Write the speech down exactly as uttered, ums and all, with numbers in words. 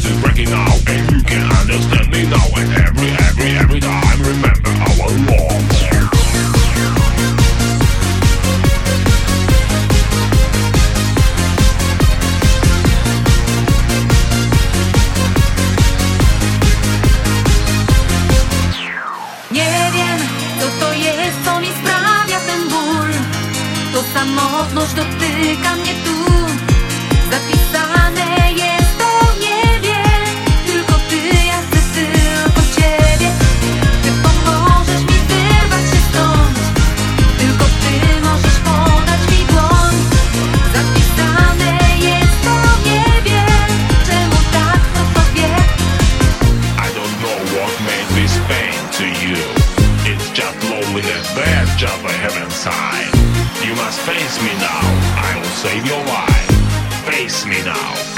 is breaking now, and you can understand me now. And every, every, every time, remember our love. Nie wiem, co to jest, co mi sprawia ten ból. To samotność dotyka mnie tu. Zapisane jest to w niebie. Tylko ty, ja chcę tylko ciebie. Ty pomożesz mi wyrwać się stąd. Tylko ty możesz podać mi dłoń. Zapisane jest to w niebie. Czemu tak, kto to wie? I don't know what made this pain to you. It's just loneliness, that job I have inside. You must face me now, I will save your life. Face me now.